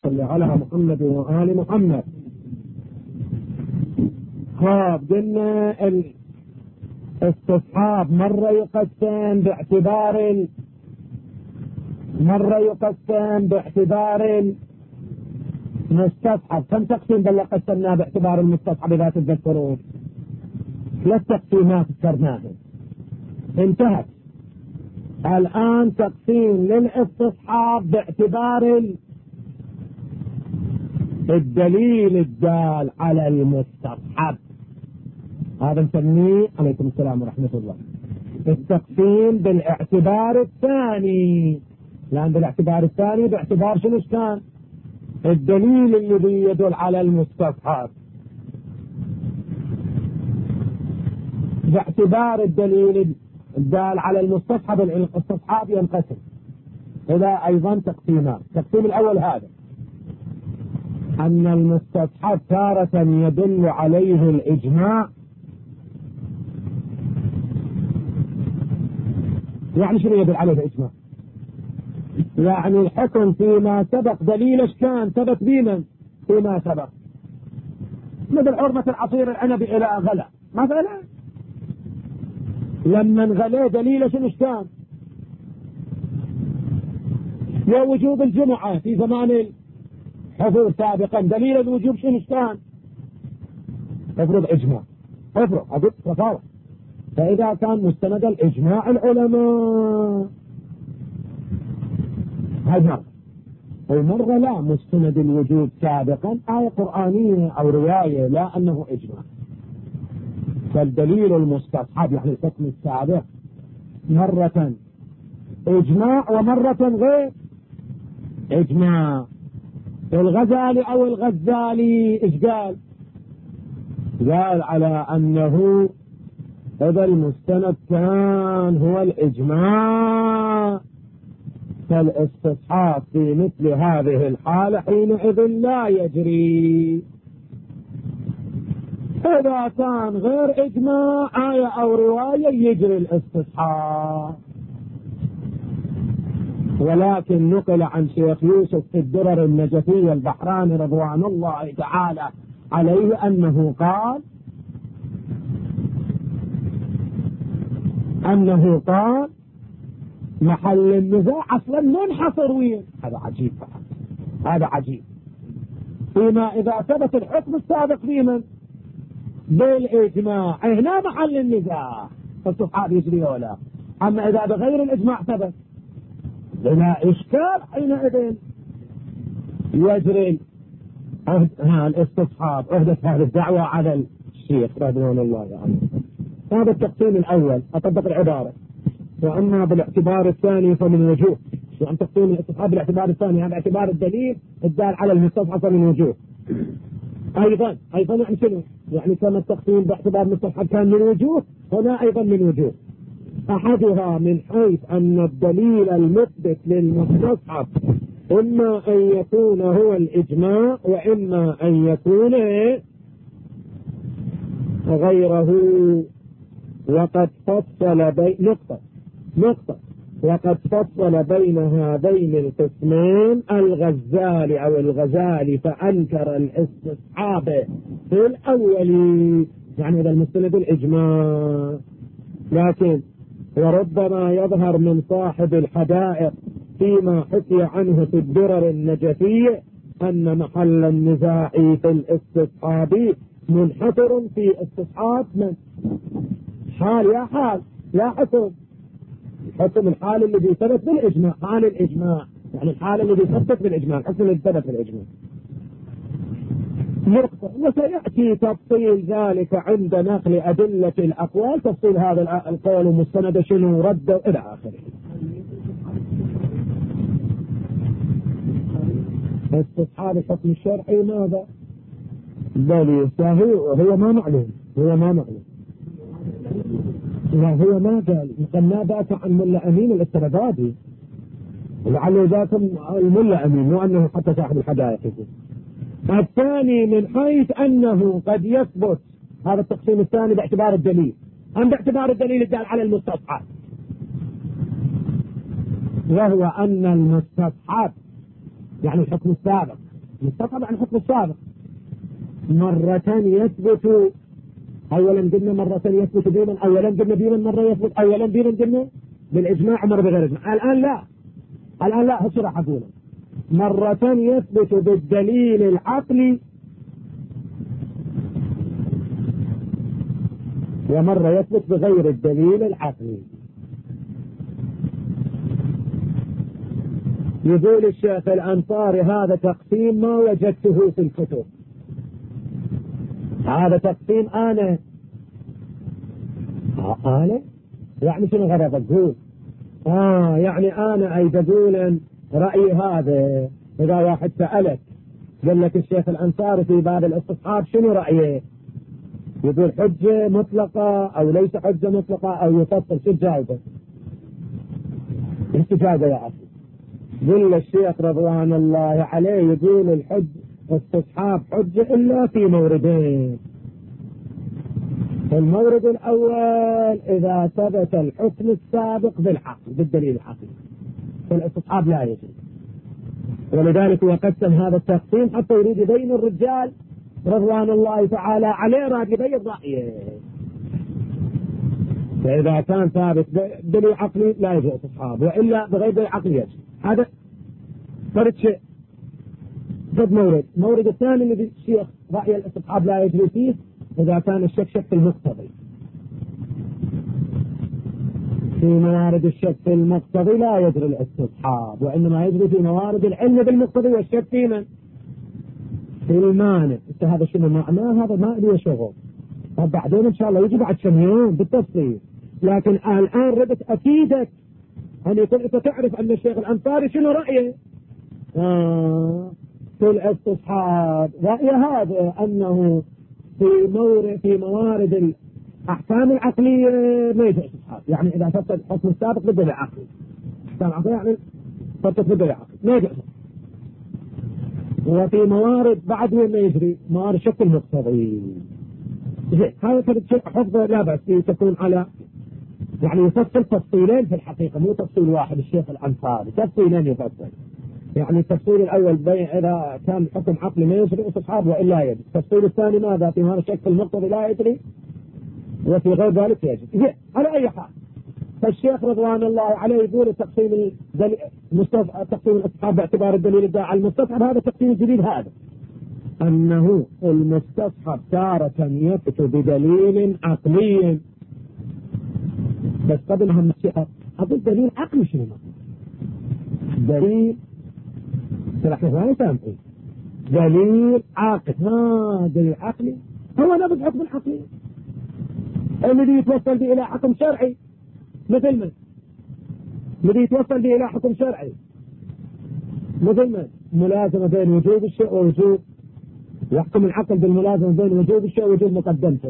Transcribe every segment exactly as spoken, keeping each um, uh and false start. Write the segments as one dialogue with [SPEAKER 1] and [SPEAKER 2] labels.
[SPEAKER 1] صل على محمد وآل محمد. خاب قلنا الاستصحاب مرة يقسم باعتبار مرة يقسم باعتبار المستصحب. كم تقسيم بل قسمناه باعتبار المستصحب إذا تتذكرون؟ ثلاث تقسيمات ذكرناها انتهت. الآن تقسيم للاستصحاب باعتبار الدليل الدال على المستصحب. هذا نسميه عليكم السلام ورحمة الله التقسيم بالاعتبار الثاني، لأن بالاعتبار الثاني باعتبار شنو كان الدليل الذي يدل على المستصحب. باعتبار الدليل الدال على المستصحب الاستصحاب ينقسم إلى أيضا تقسيمات. التقسيم الأول هذا أن المستصحب تارة يدل عليه الإجماع. يعني شنو يدل عليه الإجماع؟ يعني الحكم فيما سبق دليل كان ثبت بمن فيما سبق، مثل حرمة العصير العنبي إلى غلا مثلا، لما انغلى دليل شنو كان؟ ووجوب الجمعة في زمان الحضور سابقا دليل الوجوب شنو كان؟ افرض إجماع، افرض أقول تفاوض. فإذا كان مستند الإجماع العلماء هاي مرة، ومرة لا مستند الوجوب سابقا آية قرآنية أو رواية لا أنه إجماع. فالدليل المستصحب يعني الحكم السابق مرة إجماع ومرة غير إجماع. الغزالي أو الغزالي إيش قال؟ قال على أنه إذا المستند كان هو الإجماع فالاستصحاب في مثل هذه الحالة حينئذ لا يجري. إذا كان غير إجماع آية أو رواية يجري الاستصحاب. ولكن نقل عن شيخ يوسف في الدرر النجفي البحراني رضوان الله تعالى عليه أنه قال أنه قال محل النزاع أصلا منحصر وين. هذا عجيب بقى. هذا عجيب فيما إذا ثبت الحكم السابق بمن بالإجماع هنا محل النزاع فالصحاب يجري ولا. أما إذا بغير الإجماع ثبت بلا إشكال حينئذ يجري ها الاستصحاب. أهدت هذه الدعوة على الشيخ رضوان الله عنه. هذا التقسيم الأول أطبق العبارة. وأما بالاعتبار الثاني فمن وجوه. يعني تقسيم الاستصحاب بالاعتبار الثاني هذا اعتبار الدليل الدال على المستصحب فمن وجوه. أيضا أيضا يعني شنو؟ يعني كما التقسيم باعتبار المستصحب كان من وجوه هنا أيضا من وجوه. أحدها من حيث أن الدليل المثبت للمستصحب إما أن يكون هو الإجماع وإما أن يكون غيره. وقد فصل بين نقطة نقطة وقد فصل بين هذين القسمين الغزالي أو الغزالي فأنكر الاستصحاب في الأول يعني إذا المستند الإجماع. لكن وربما يظهر من صاحب الحدائق فيما حكي عنه في الدرر النجفية أن محل النزاع في الاستصحاب منحصر في استصحاب من حال يا حال لا حكم. حكم الحال الذي ثبت بالإجماع حال الإجماع يعني الحال الذي ثبت بالإجماع الحكم الذي ثبت بالإجماع. نقطة. وسيأتي تفصيل ذلك عند نقل أدلة الأقوال تفصيل هذا القول ومستند شنو رد إلى آخره. استصحاب الحكم الشرعي ماذا؟ بل هو ما معلوم هو ما معلوم لا هو ما قال قال ما دافع عن ملا أمين الاستردادي ولعله ذاك الملا أمين مو أنه حتى صاحب الحدائق. الثاني من حيث أنه قد يثبت هذا التقسيم الثاني باعتبار الدليل أم باعتبار الدليل الدال على المستصحب وهو أن المستصحب يعني الحكم السابق مستصحب عن الحكم السابق. مرة يثبت أولا قلنا مرة يثبت دينا، أولا قلنا دينا مرة يثبت أولا دينا قلنا بالإجماع ومرة بغير إجماع. الآن لا الآن لا هش راح أقوله. مرة يثبت بالدليل العقلي ومرة يثبت بغير الدليل العقلي. يقول الشيخ الأنصاري هذا تقسيم ما وجدته في الكتب، هذا تقسيم أنا أنا يعني شنو غرض أقول آه يعني أنا أي أقول رأيي هذا. إذا واحد سألك قال لك الشيخ الأنصاري في باب الاستصحاب شنو رأيه، يقول حجة مطلقة أو ليس حجة مطلقة أو يفصل، شو تجاوبه؟ ايش تجاوبه يا أخي؟ قل الشيخ رضوان الله عليه يقول الحج استصحاب حجة إلا في موردين. المورد الأول إذا ثبت الحكم السابق بالعقل بالدليل العقلي فالاستصحاب لا يجوز. ولذلك هو قسم هذا التقسيم حتى يريد يبين الرجال رضوان الله تعالى عليه راد يبين رأيه. فإذا كان ثابت دليل عقلي لا يجوز استصحاب، وإلا بغير دليل عقلي يجوز. هذا فرد شيء. ضد مورد مورد الثاني اللي الشيخ رأي الاستصحاب لا يجوز فيه إذا كان الشك شك في المقتضي. في موارد الشك في المقتضي لا يجري الاستصحاب، وإنما يجري في موارد العلم بالمقتضي والشك في من؟ في المانع. هذا شنو معناه؟ هذا ما له شغل. بعدين إن شاء الله يجي بعد كم يوم بالتفصيل، لكن الآن ردت أكيدك أن يكون أنت تعرف أن الشيخ الأنصاري شنو رأيه آه في الاستصحاب. رأي هذا أنه في مورد في موارد الأحكام العقلية ما يجوز استصحاب، يعني إذا فسد الحكم السابق بدل العقل أحكام عقلية يعني فسد بدل العقل ما يجوز. وفي موارد بعد ما يجري موارد شك المقتضي. هذا فرد شيء حفظه لا بأس تكون على يعني يفصل تفصيلين في الحقيقة مو تفصيل واحد. الشيخ الأنصاري تفصيلين يفصل، يعني التفصيل الأول بين إذا كان حكم عقلي ما يجري استصحاب وإلا يجري. التفصيل الثاني ماذا؟ في هذا الشك المقتضي لا يجري وفي غير ذلك يجري. على أي حال فالشيخ رضوان الله عليه يقول تقسيم تقسيم الاستصحاب باعتبار الدليل الداعي على المستصحب هذا تقسيم الجديد، هذا أنه المستصحب تارة يثبت بدليل عقلي. بس قبل هم الشيخ أقول دليل عقلي شنو؟ دليل سلاح ما سامحين دليل عقل. ها دليل عقلي هو نفس حكم العقلي الذي يتوصل به إلى حكم شرعي، مثل من الذي يتوصل به إلى حكم شرعي مثل من ملازمة بين وجوب الشيء ووجوب، يحكم العقل بالملازمة بين وجوب الشيء ووجوب مقدمته.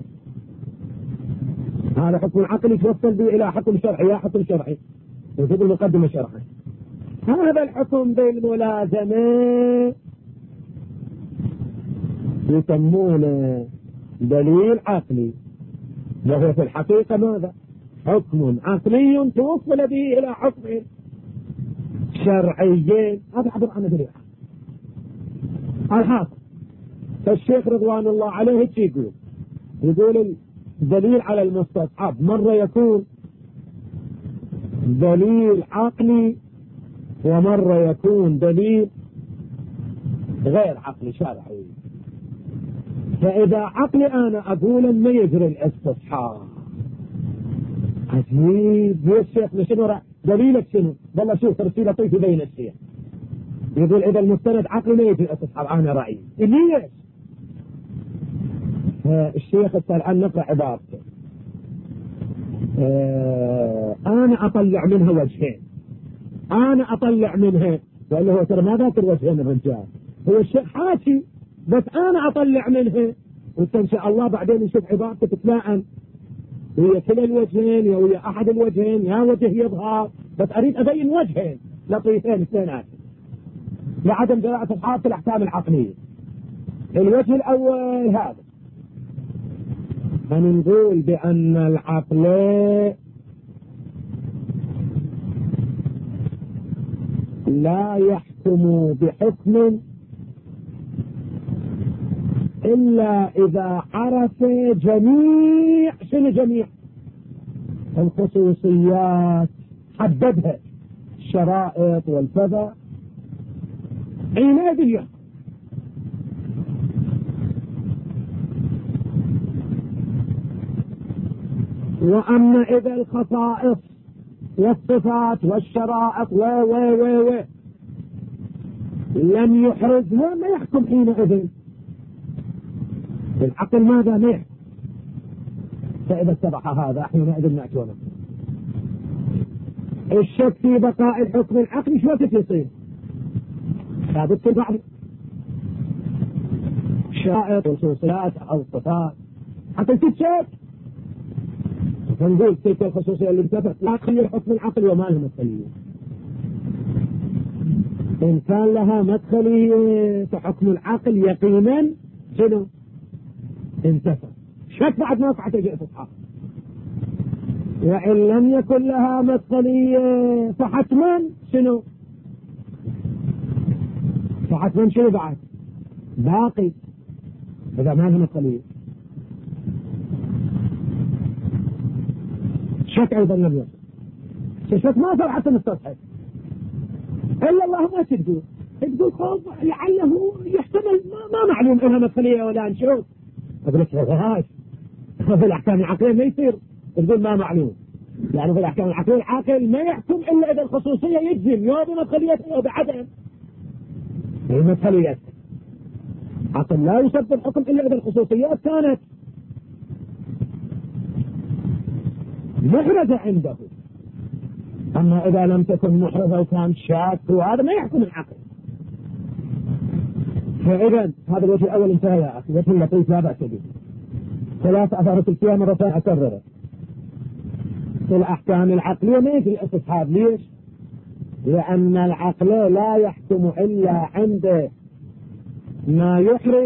[SPEAKER 1] هذا حكم العقل يتوصل به إلى حكم شرعي يا حكم شرعي وجوب المقدمة شرعي. هذا الحكم بالملازمة يسمونه دليل عقلي، وهو في الحقيقة ماذا؟ حكم عقلي توصل به إلى حكم شرعي. هذا عبر عن دليل عقلي. الحاصل فالشيخ رضوان الله عليه هيك يقول يقول الدليل على المستصحب مرة يكون دليل عقلي ومرة يكون دليل غير عقلي شرعي. فإذا عقلي أنا أقول ما يجري الاستصحاب عجيب. يا الشيخ شنو دليلك شنو؟ والله شوف ترسيل لطيف بين الشيخ يقول إذا المستند عقلي ما يجري الاستصحاب أنا رأيي. ليش؟ الشيخ الآن نقرأ عبارته آه أنا أطلع منها وجهين أنا أطلع منها، وإلا هو ترى ما ذاكر وجهين الرجال، هو الشيخ حاشي بس أنا أطلع منها، وإنت إن شاء الله بعدين نشوف عبارته تتلائم ويا كلا الوجهين يا ويا أحد الوجهين يا وجه يظهر، بس أريد أبين وجهين لطيفين اثنينات لعدم جراءة أصحاب في الأحكام العقلية. الوجه الأول هذا فنقول بأن العقل لا يحكم بحكم إلا إذا عرف جميع شنو جميع الخصوصيات، حددها الشرائط والكذا، حينئذ يحكم. وأما إذا الخصائص والصفات والشرائط و و و و لم يحرزها ما يحكم حينئذ. العقل ماذا ما يحكم؟ فإذا اتبع هذا حينئذ نأتونه. الشك في بقاء الحكم العقلي شو وقت يصير؟ ثابت في بعض الشرائط والخصوصيات أو الصفات حتى تتشك، فنقول تلك الخصوصية اللي انتفت لا تخلي الحكم العقلي وما لها مدخلية. إن كان لها مدخلية فحكم العقل يقينا شنو؟ انتفت. شك بعد ما وقعت جئت تصحى. وإن لم يكن لها مدخلية فحتما شنو؟ فحتما شنو بعد؟ باقي إذا ما لها مدخلية. شك أيضا لم يصل. الشك ما صار حتى مستصحب إلا الله ما تقول تقول خوف لعله يحتمل ما, ما معلوم إنها مدخلية ولا نشوف. أقول لك هاش في الأحكام العقلية ما يصير تقول ما معلوم، يعني في الأحكام العقلية العاقل ما يحكم إلا إذا الخصوصية يجزم يا بمدخليته يا بعدم. هي مدخلية عقل لا يسبب الحكم إلا إذا الخصوصيات كانت محرزة عنده. أما إذا لم تكن محرزة وكان شاك وهذا ما يحكم العقل. فإذا هذا الوجه الأول انتهى يا أخي. وجه اللطيف لا بأس به. ثلاث أثارة الفيها مرة ثانية أكررت. في الأحكام العقلية ما يجري استصحاب. ليش؟ لأن العقل لا يحكم إلا عند ما يحرز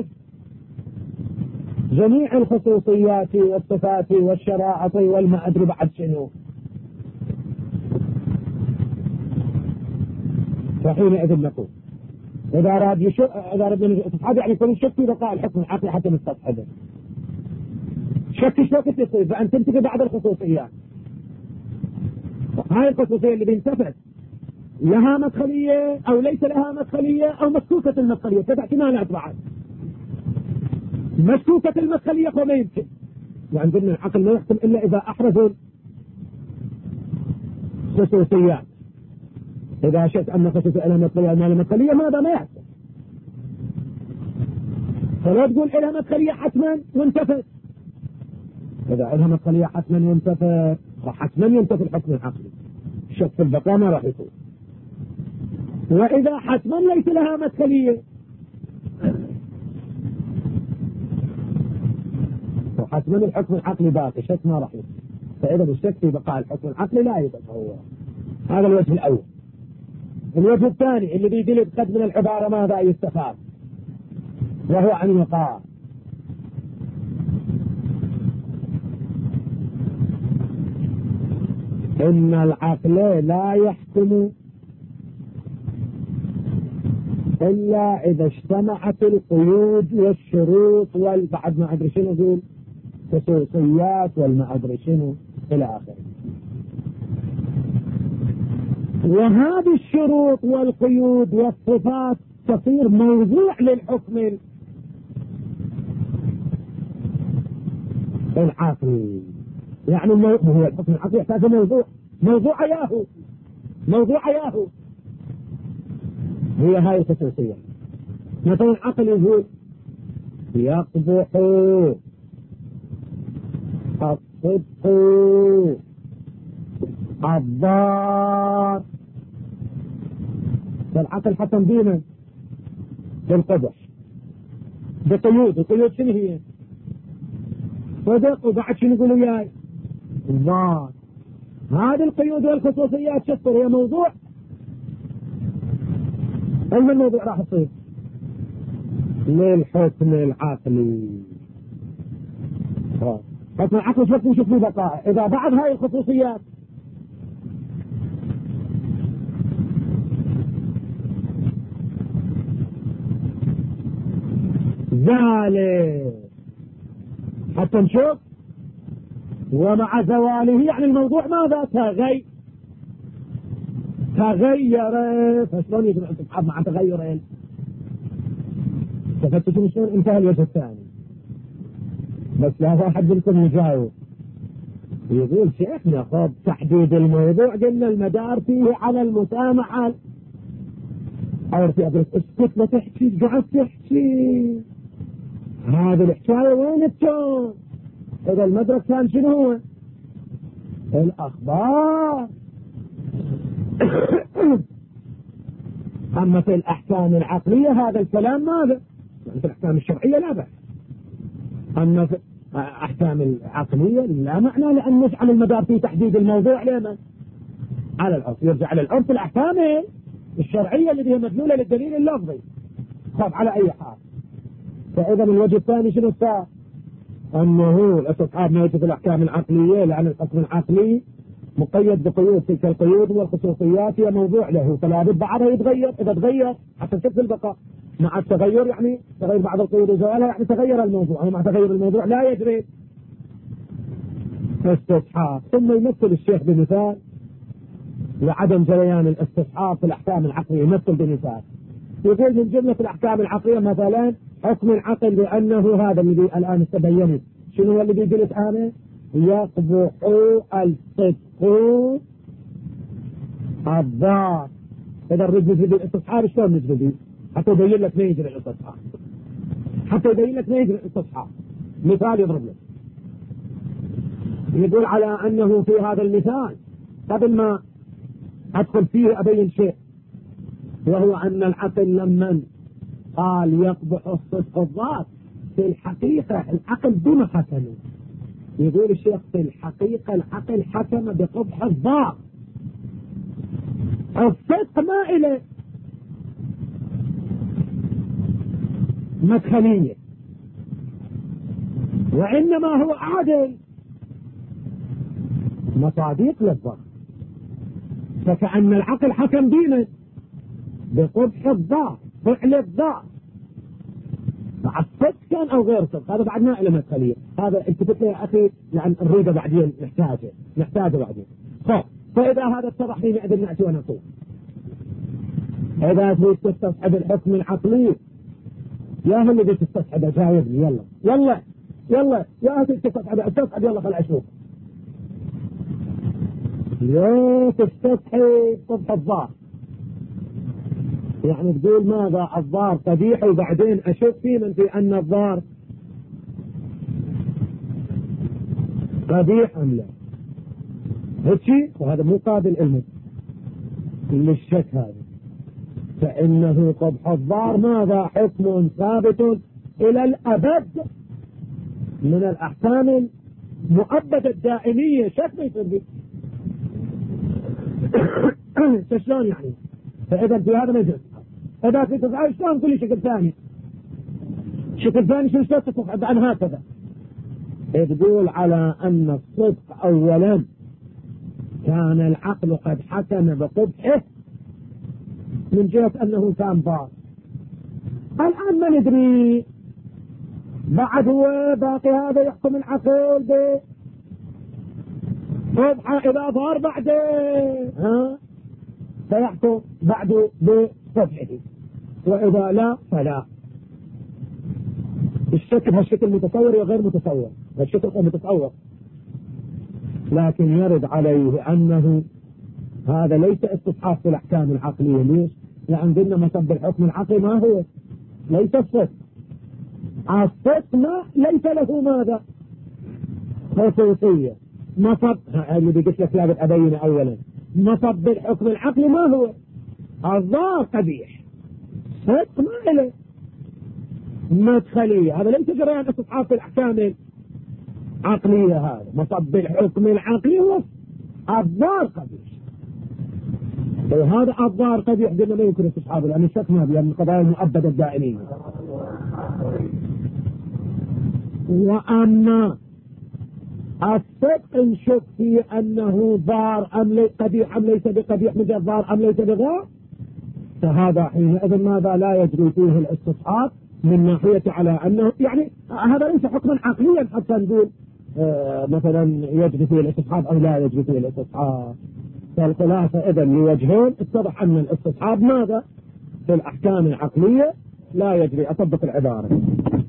[SPEAKER 1] جميع الخصوصيات والصفات والشرائط والما أدري بعد شنو. فحينئذ نقول إذا أراد يشك إذا أراد استصحاب يعني يكون الشك في بقاء الحكم العقلي حتى نستصحبه. شك ايش وقت يصير؟ فأن تنتقل بعد الخصوصيات. هاي الخصوصية اللي بينتفت لها مدخلية أو ليس لها مدخلية أو مسكوكة المدخلية. كذا احتمالات بعد. مسكوكة المدخلية فما يمكن، يعني قلنا العقل لا يحكم إلا إذا أحرز خصوصيات. إذا شك أن خصوصية لها مدخلية أو ما لها مدخلية ماذا ما يحكم. فلا تقول لها مدخلية حتما وانتفت. إذا لها مدخلية حتما وانتفت حتما ينتفي الحكم العقلي. الشك في البقاء ما راح يكون. وإذا حتما ليس لها مدخلية وحتما الحكم العقلي باقي شك ما راح يكون. فإذا الشك في بقاء الحكم العقلي لا يتصور. هذا الوجه الأول. الوجه الثاني اللي بيدل قد من العبارة ماذا يستفاد وهو عن الوقاء. إن العقل لا يحكم إلا إذا اجتمعت القيود والشروط والبعد ما أدري شنو نقول خصوصيات والما أدري شنو إلى آخره. وهذه الشروط والقيود والصفات تصير موضوع للحكم العقلي. يعني هو الحكم العقلي يحتاج موضوع موضوع ياهو موضوع ياهو هي هاي الخصوصية. مثلا العقل يقول يقبح الصدق الضار. فالعقل حكم بينا بالقبح بقيود. القيود شنو هي؟ صدق وبعد شنو يقولوا وياي؟ الضار. هذه القيود والخصوصيات شطر هي موضوع. أين الموضوع راح يصير؟ للحكم العقلي. حكم العقل شوف نشوف له بقاء إذا بعد هاي الخصوصيات زال حتى نشوف. ومع زواله يعني الموضوع ماذا؟ تغير تغير. فشلون يجمع الاستصحاب مع تغيرين؟ تفتشون شلون انتهى الوجه الثاني. بس لا واحد منكم يجاوب يقول شيخنا خب تحديد الموضوع قلنا المدار فيه على المسامحة. أورتي أقول اسكت لا تحكي قاعد تحكي هذه الحكاية وين التون؟ إذا المدرك كان شنو هو؟ الأخبار. أما في الأحكام العقلية هذا الكلام ماذا؟ يعني في الأحكام الشرعية لا بأس. أما في أحكام العقلية لا معنى لأن نجعل المدار في تحديد الموضوع لمن؟ على العرف. يرجع على العرف الأحكام الشرعية اللي هي مدلولة للدليل اللفظي. طب على أي حال. فإذا الوجه الثاني شنو صار؟ أنه الاستصحاب ما يجي في الأحكام العقلية لأن الحكم العقلي مقيد بقيود، تلك القيود والخصوصيات هي موضوع له، فلا بد بعضها يتغير. إذا تغير حتى تكفي البقاء. مع التغير يعني تغير بعض القيود وزوالها يعني تغير الموضوع، ومع تغير الموضوع لا يجري استصحاب. ثم يمثل الشيخ بمثال لعدم جريان الاستصحاب في الأحكام العقلية. يمثل بمثال يقول من جملة الأحكام العقلية مثلا حكم العقل بأنه هذا الذي الآن تبينت. شنو هو الذي قلت أنا؟ يقبح الصدق الضار. إذا نريد نجري الاستصحاب شلون نجري؟ حتى يبين لك ما يجري الاستصحاب، حتى يبين لك ما يجري الاستصحاب. مثال يضرب لك يقول على أنه في هذا المثال قبل ما أدخل فيه أبين شيء، وهو أن العقل لمن قال يقبح الصدق الضار في الحقيقة العقل بما حكم. يقول الشيخ في الحقيقة العقل حكم بقبح الضار. الصدق ما إليه مدخلية، وإنما هو عادل مصاديق للضار. فكأن العقل حكم دينا بقبح الضار، فعل الضار مع الصدق كان أو غير صدق. هذا بعد ما إلى مدخلية. هذا التفت لي يا أخي لأن نريده بعدين نحتاجه نحتاجه بعدين. طيب فإذا هذا اتضح لي نقدر نأتي ونقول إذا تريد تستصحب الحكم العقلي يا هم اللي تستصحبه جاوبني. يلا يلا يلا يا أخي تستصحبه استصحب. يلا خل أشوف. يا تستصحب قبح الضار يعني تقول ماذا؟ الضار قبيح وبعدين أشوف في من في أن الضار قبيح أم لا. هيك شيء وهذا مو قابل علم للشك هذا. فإنه قبح الضار ماذا؟ حكم ثابت إلى الأبد من الأحكام المؤبدة الدائمية. شك ما يصير به. شلون يعني؟ فإذا في هذا ما يجوز. إذا في تفعل شلون كل شكل ثاني شكل ثاني شو شلون تصحب عن هكذا؟ تقول على أن الصدق أولا كان العقل قد حكم بقبحه من جهة أنه كان ضار. الآن ما ندري بعد هو باقي هذا يحكم العقل بقبحه إذا ضار بعده ها سيحكم بعده بقبحه، وإذا لا فلا. الشكل هالشكل متصور وغير متصور. هالشكل هو متصور لكن يرد عليه أنه هذا ليس استصحاب في الأحكام العقلية. ليش؟ لأن قلنا مصب الحكم العقلي ما هو؟ ليس الصدق. الصدق ما ليس له ماذا؟ خصوصية. مصب اللي بيقول لك لابد أبين أولا مصب الحكم العقلي ما هو؟ الضار قبيح. صدق ما له مدخلية. هذا ليس جريان استصحاب في الأحكام العقلية. هذا مصب الحكم العقلي هو الضار قبيح. وهذا الضار قبيح قلنا ما يمكن استصحابه لأن الشك ما بيه من القضايا المؤبدة الدائمية. وأما الصدق نشك فيه أنه ضار أم ليس قبيح أم ليس بقبيح من ضار أم ليس بضار، فهذا حينئذ ماذا؟ لا يجري فيه الاستصحاب من ناحية على أنه يعني هذا ليس حكما عقليا حتى نقول آه مثلا يجري فيه الاستصحاب أو لا يجري فيه الاستصحاب. فالخلاصة إذا لوجهين اتضح أن الاستصحاب ماذا في الأحكام العقلية لا يجري. أطبق العبارة.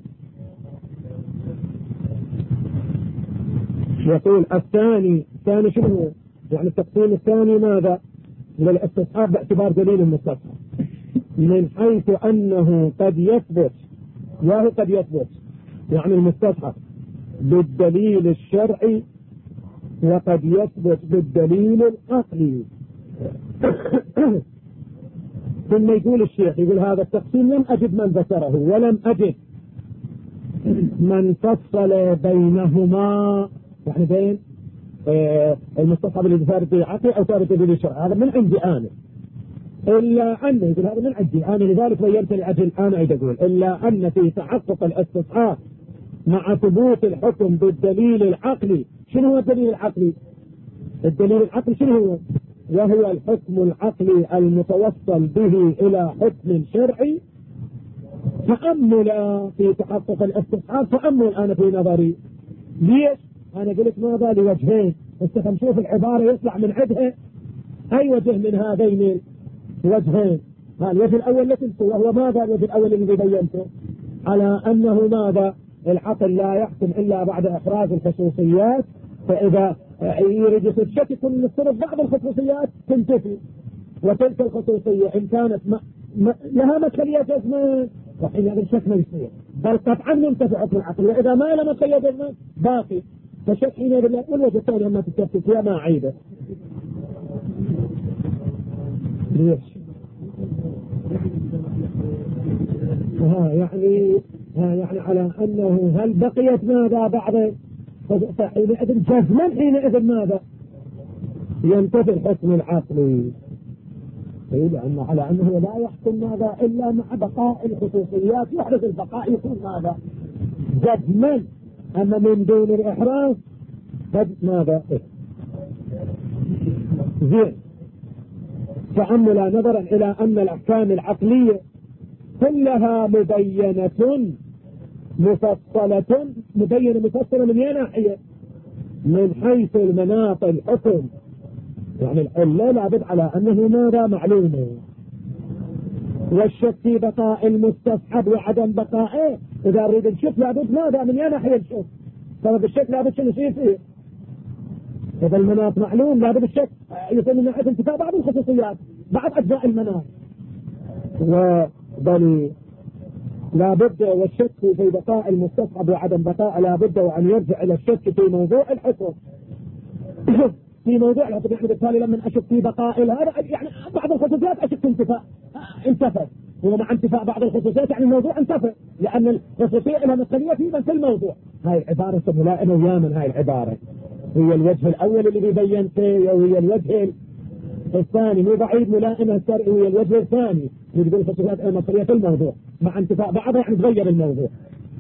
[SPEAKER 1] يقول الثاني الثاني شنو هو؟ يعني التقسيم الثاني ماذا للاستصحاب باعتبار دليل المستصحب من حيث أنه قد يثبت وهو قد يثبت يعني المستصحب بالدليل الشرعي وقد يثبت بالدليل العقلي. ثم يقول الشيخ يقول هذا التقسيم لم أجد من ذكره ولم أجد من فصل بينهما يعني بين آه المستصحب اللي ثابت بالعقل أو ثابت بالدليل الشرعي. هذا من عندي أنا إلا أن يقول هذا من عندي أنا لذلك بينت لأجل أنا عيد أقول إلا أن في تحقق الاستصحاب مع ثبوت الحكم بالدليل العقلي. شنو هو الدليل العقلي؟ الدليل العقلي شنو هو؟ وهو الحكم العقلي المتوصل به إلى حكم شرعي. تأمل في تحقق الاستصحاب تأمل أنا في نظري. ليش؟ أنا قلت ماذا لوجهين بس نشوف العبارة يطلع من عدها أي وجه من هذين وجهين. الوجه الأول لا تنسوا وهو ماذا الوجه الأول اللي بينته على أنه ماذا العقل لا يحكم إلا بعد إخراج الخصوصيات. فإذا يريد يصير شك يكون نفترض بعض الخصوصيات تنتفي وتلك الخصوصية إن كانت ما ما لها مدخلية جزمة وحينئذ الشك ما يصير بل قطعا منتفع حكم العقل. وإذا ما لها مدخلية جزمة باقي فالشك حينئذ لا. والوجه الثاني أما تتكفي فيها ما عيبه. ليش؟ ها يعني ها يعني على أنه هل بقيت ماذا بعد فحينئذ جزما حينئذ ماذا ينتفي الحكم العقلي. لأنه على أنه لا يحكم ماذا إلا مع بقاء الخصوصيات يحدث البقاء يكون ماذا جزما. أما من دون الإحراز قد ماذا إيه؟ زين. تأمل نظرا إلى أن الأحكام العقلية كلها مبينة مفصلة مبينة مفصلة من أي ناحية؟ من حيث المناط الحكم يعني العلة لابد على أنه ماذا معلومة. والشك في بقاء المستصحب وعدم بقائه إذا أريد الشك لابد ماذا من أي ناحية الشك؟ سبب الشك لابد شنو يصير فيه؟ إذا المناط معلوم لابد الشك يصير من ناحية انتفاء بعض الخصوصيات بعض أجزاء المناط. وبل لابد والشك في بقاء المستصحب وعدم بقاء لابد وأن يرجع إلى الشك في موضوع الحكم. في موضوع الحكم يعني بالتالي لما أشك في بقاء هذا يعني بعض الخصوصيات أشك انتفاء انتفى ومع انتفاء بعض الخصوصيات يعني الموضوع انتفى لأن الخصوصية لها مسؤولية في في الموضوع. هاي العبارة ملائمة ويامن. هاي العبارة هي الوجه الأول اللي بيبين فيه وهي الوجه الثاني مو بعيد ملائمة الشرعي وهي الوجه الثاني اللي بيقول الخصوصيات المصرية في الموضوع مع انتفاء بعضها يعني تغير الموضوع.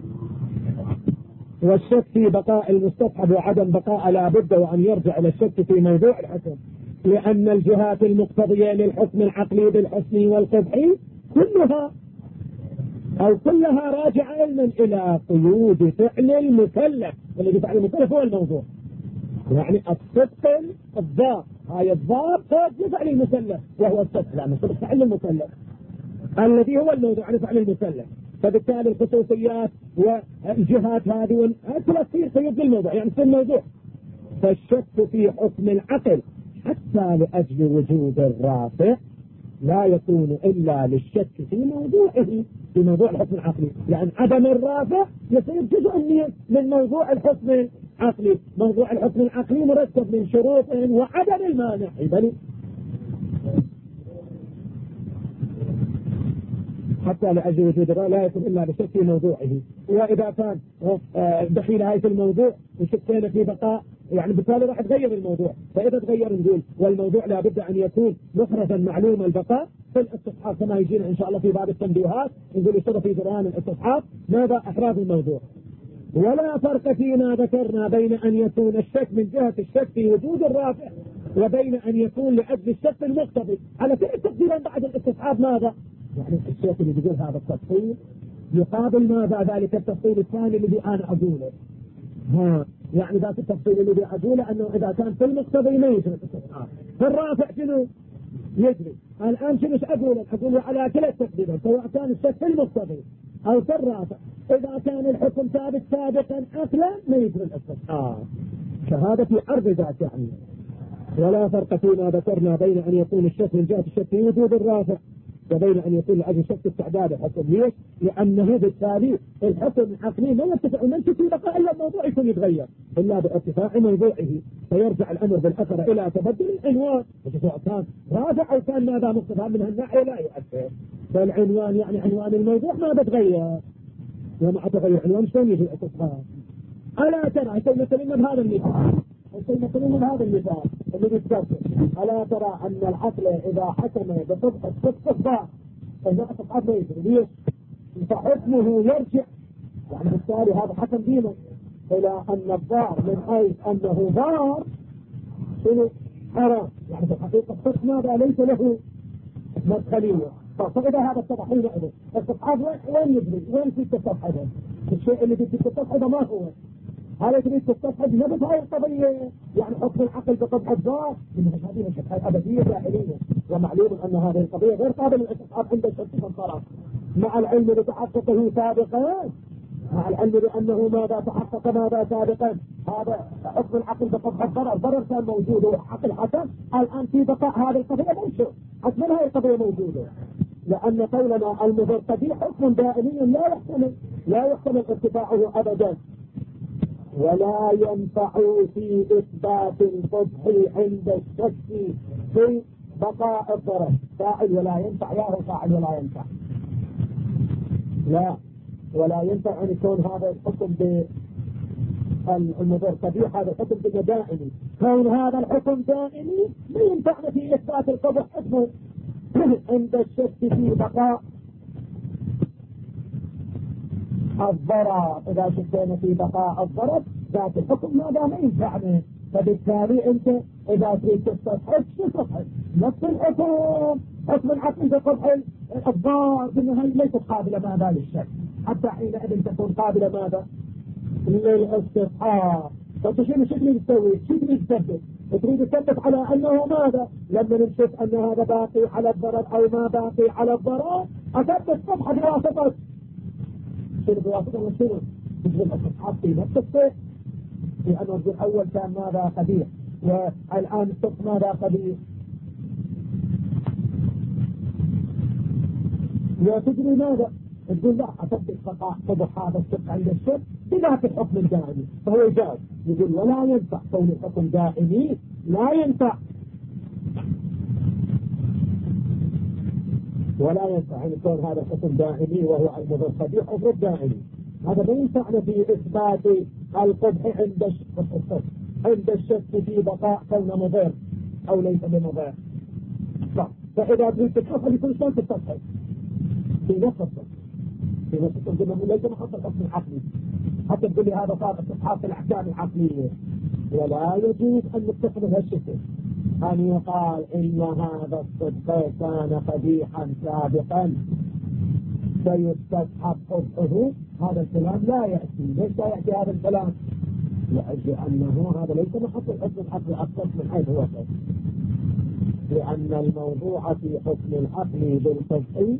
[SPEAKER 1] والشك في بقاء المستصحب وعدم بقاء لابد وأن يرجع إلى الشك في موضوع الحكم لأن الجهات المقتضية للحكم العقلي بالحسن والقبح كلها أو كلها راجعة علما إلى قيود فعل المكلف. والذي فعل المكلف هو الموضوع يعني الصدق الضار. هاي الضار فوق فعل المكلف وهو الصدق لأن الصدق فعل المكلف الذي هو الموضوع عن فعل المكلف. فبالتالي الخصوصيات والجهات هذه كلها تصير قيود للموضوع يعني في الموضوع. فالشك في حكم العقل حتى لأجل وجود الرافع لا يكون إلا للشك في موضوعه في موضوع الحكم العقلي لأن عدم الرافع يصير جزء من موضوع الحكم العقلي. موضوع الحكم العقلي مركب من شروط وعدم المانع بل حتى لأجل وجود الرافع لا يكون إلا للشك في موضوعه. وإذا كان دخيل هاي في الموضوع وشكينا في بقاء يعني بالتالي راح تغير الموضوع. فإذا تغير نقول والموضوع لابد أن يكون مخرجا معلوم البقاء في الاستصحاب كما يجينا إن شاء الله في بعض التنبيهات نقول يشترط في جريان الاستصحاب ماذا أحراز الموضوع. ولا فرق فيما ذكرنا بين أن يكون الشك من جهة الشك في وجود الرافع وبين أن يكون لأجل الشك المقتضي على كل تقديرا بعد الاستصحاب ماذا يعني الشيخ اللي بيقول هذا التفصيل يقابل ماذا ذلك التفصيل الثاني الذي أنا أقوله. ها يعني ذاك التفصيل الذي أقوله أنه إذا كان في المقتضي ما يجري الاستثناء، في الرافع شنو يجري. الآن شنو أقول؟ أقول على كلا التقديرات سواء كان الشك في المقتضي أو في الرافع، إذا كان الحكم ثابت سابقا أصلا ما يجري الاستثناء. شهادة عرض ذات يعني. ولا فرق فيما ذكرنا بين أن يكون الشك من جهة الشك في وجود الرافع وبين أن يكون لأجل شك استعداد الحكم. ليش؟ لأنه بالتالي الحكم العقلي ما يرتفع ومن في بقاء إلا الموضوع يكون يتغير إلا بارتفاع موضوعه، فيرجع الأمر بالأثر إلى تبدل العنوان، سواء كان رافع أو كان ماذا مقتضى من الناحية لا يؤثر. فالعنوان يعني عنوان الموضوع ما بتغير، ومع تغير عنوان شلون يجي الاتصال. ألا ترى كي مثلنا بهذا المثال كي مثلنا بهذا المثال الذي ذكرته، ألا ترى أن العقل إذا حكم بصدق صدق الضار فإذا أصبحت ما يجري. ليش؟ فحكمه يرجع يعني بالتالي هذا حكم دينه إلى أن الضار من حيث أنه ضار شنو حرام، يعني في الحقيقة الصدق ماذا ليس له مدخلية. فإذا هذا اتضح حينئذ التصحيح وين يجري؟ وين في التصحيح؟ الشيء اللي في التصحيح ما هو؟ هل تريد تستصحب نفس هاي القضية؟ يعني حكم العقل بقطع الضار من هذه الشبهات أبدية جاهلية، ومعلوم أن هذه القضية غير قابلة للاستصحاب عند الشخص الطرف، مع العلم بتحققه سابقا، مع العلم بأنه ماذا تحقق ماذا سابقا. هذا حكم العقل بقطع الضرر، الضرر كان موجود وعقل حسن، الآن في بقاء هذه القضية موجود، حتما هذه القضية موجودة، لأن قولنا المضر قدير حكم دائمي لا يحتمل لا يحتمل ارتفاعه أبدا. ولا ينفع في إثبات القبح عند الشك في بقاء الضرر. فاعل ولا ينفع، يا هو فاعل ولا ينفع، لا ولا ينفع أن يكون هذا الحكم بالمضر قبيح، هذا الحكم بدائمي. كون هذا الحكم دائمي لا ينفعنا في إثبات القبح حكمه عند الشك في بقاء الضرر. إذا شكينا في بقاء الضرر ذات الحكم ماذا ما ينفعنا، فبالتالي أنت إذا تريد تستصحب تستصحب نفس الحكم، حكم العقل بقبح الضار بالنهاية ليست قابلة ماذا للشك، حتى حينئذ تكون قابلة ماذا للاستصحاب. فأنت شنو شكل تسوي؟ شو تريد تثبت؟ تريد تثبت على أنه ماذا لما نشوف أن هذا باقي على الضرر أو ما باقي على الضرر أثبت صفحة بواسطة شنو بواسطة وشنو تجري الاستصحاب في نفس الصيف، لأن الرجل الأول كان ماذا قبيح والآن الصف ماذا قبيح. وتجري ماذا؟ تقول لا أثبت بقاء قبح هذا الصف عند الشك بذات الحكم الدائمي، فهو يجاز. يقول ولا ينفع كون الحكم دائمي، لا ينفع ولا ينفع أن يكون هذا الحكم دائمي وهو المضر قبيح أو دائمي. هذا لا ينفعنا في إثبات القبح عند الشك عند الشك في بقاء كون مضر أو ليس بمضر. فإذا تريد تتصل يكون شلون تتصل في نفس الصف في نفس الصف ليس محط الحكم العقلي، حتى تقول لي هذا صار استصحاب الأحكام العقلية. ولا يجوز أن نتخذ هالشكل أن يقال إن هذا الصدق كان قبيحا سابقا فيستصحب قبحه. هذا الكلام لا يأتي. ليش لا يأتي هذا الكلام؟ لأجل أنه هذا ليس محط الحكم العقلي أكثر من حيث هو، لأن الموضوع في حكم العقل بالقبح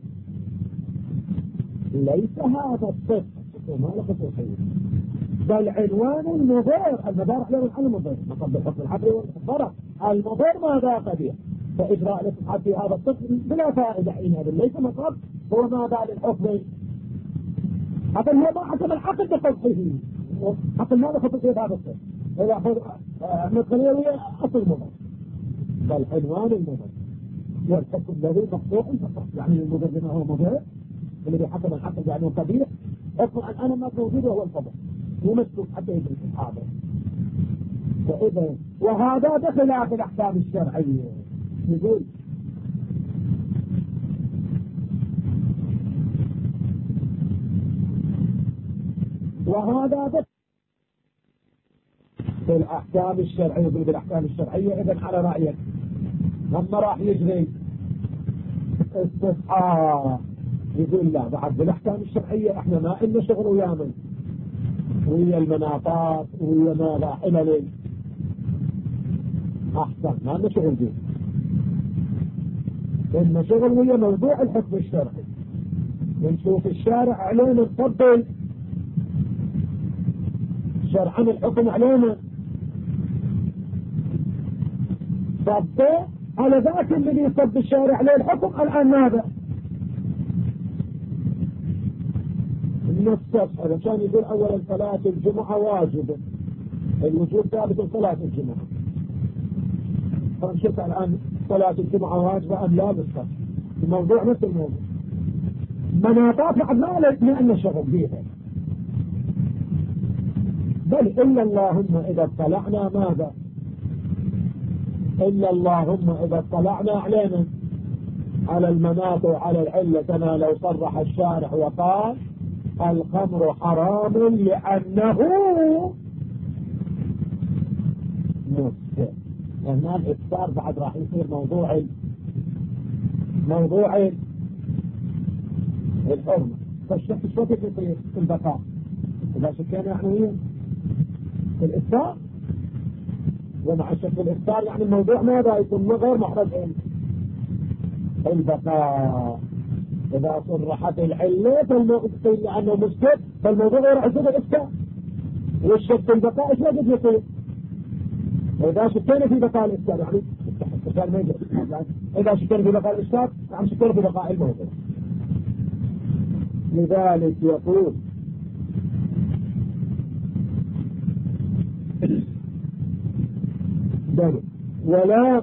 [SPEAKER 1] ليس هذا الصدق وما له خصوصية، بل عنوان المضار. المضار على المضار مطلب الحكم العقلي والضرر. المضار ماذا قبيح، فإجراء الاستصحاب في هذا الصدق بلا فائدة حينئذ ليس مطلب هو ماذا للحكم. حتى هو ما حكم العقل بقبحه، حتى ما له خصوصية هذا الصدق إذا مدخلية هي أصل المضار، بل عنوان المضار والحكم الذي مقطوع فقط. يعني المضر بما هو مضار الذي حكم العقل يعني قبيح، حكم أن أنا ما موجود وهو الفضل مو مسلوك حتى يجري الصحابة. فإذا وهذا بخلاف الأحكام الشرعية. يقول وهذا في الأحكام الشرعية بالأحكام الشرعية. إذن على رأيك لما راح يجري استصحاب يقول لا بعد بالاحكام الشرعيه احنا ما لنا شغل ويامن ويا المناطات ويا ماذا حلل احسن ما لنا شغل به، لنا شغل ويا موضوع الحكم الشرعي. بنشوف الشارع علينا نفضل شرعا الحكم علينا صبه على ذاك الذي يصب الشارع عليه الحكم. الآن ماذا النص علشان يقول أولا صلاة الجمعة واجبة، الوجوب ثابت صلاة الجمعة. فنشوف الآن صلاة الجمعة واجبة أم لا بالصف، الموضوع نفس الموضوع. مناطات بعد ما لنا أن شغل فيها، بل إلا اللهم إذا اطلعنا ماذا إلا اللهم إذا اطلعنا علينا على المناط وعلى العلة، كما لو صرح الشارع وقال الخمر حرام لأنه مسكر. هنا الإفطار بعد راح يصير موضوع موضوع الحرمة. فالشك شو يصير في البقاء إذا شكينا يعني في الإفطار، ومع الشك في الإفطار يعني الموضوع ماذا يكون غير محرج البقاء. إذا صرحت العلة فالموضوع لأنه مسكت فالموضوع غير حسب الإفطار، والشك في البقاء إيش وجد يصير إذا شكينا في بقاء الإفطار يعني الإفطار ما يجب. إذا شكينا في بقاء الإفطار يعني شكينا في بقاء الموضوع. لذلك يقول ولا